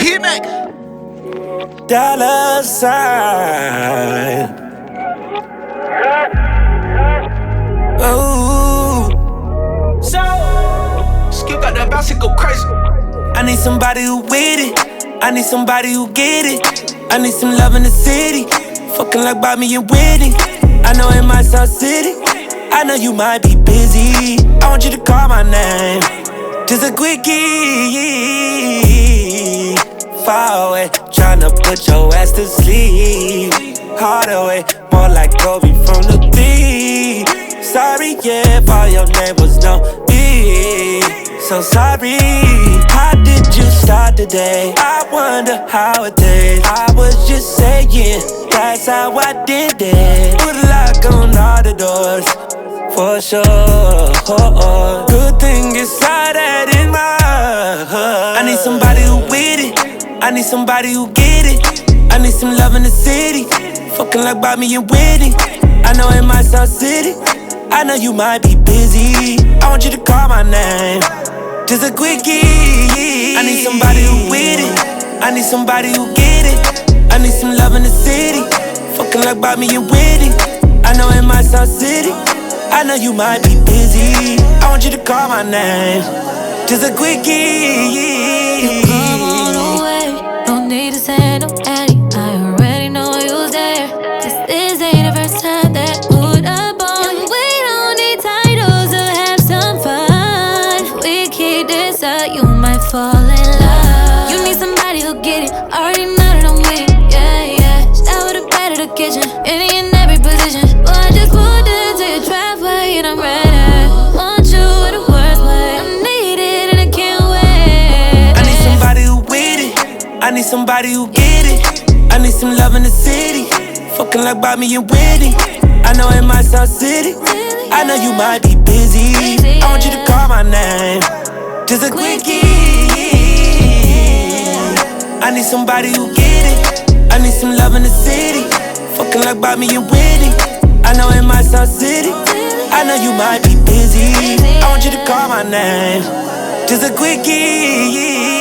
Hit back. Dollar sign. Oh, So, Skip got that bounce and go crazy. I need somebody who with it. I need somebody who get it. I need some love in the city. Fucking like Bobby and Whitney. I know in my South City. I know you might be busy. I want you to call my name. Just a quickie. Far away, tryna put your ass to sleep. Hard away, more like Kobe from the three. Sorry, yeah, if all your neighbors know me. So sorry. How did you start the day? I wonder how it did. I was just saying, that's how I did it. Put a lock on all the doors, for sure. Good thing inside that in my heart. I need somebody who with it. I need somebody who get it. I need some love in the city. Fucking like Bobby and Whitney. I know in my South City. I know you might be busy. I want you to call my name. Just a quickie. I need somebody who with it. I need somebody who get it. I need some love in the city. Fucking like Bobby and Whitney. I know in my South City. I know you might be busy. I want you to call my name. Just a quickie. Come all the way, no need to say no, Eddie. I already know you was there. Cause this ain't the first time that put up on. And we don't need titles to have some fun. If we keep this up, you might fall in love. You need somebody who get it. Already know that I'm with it. Yeah, yeah. Shower the bed of the kitchen. Any and every position. But I just pulled into your driveway and I'm ready. Want you in the worst way. I need it and I can't wait. I need somebody who with it. I need somebody who get it. I need some love in the city. Fucking like Bobby and Whitney. I know in my South City. I know you might be busy. I want you to call my name. Just a quickie. I need somebody who get it. I need some love in the city. Fucking like Bobby and Whitney. I know in my South City. I know you might be busy. I want you to call my name. Just a quickie.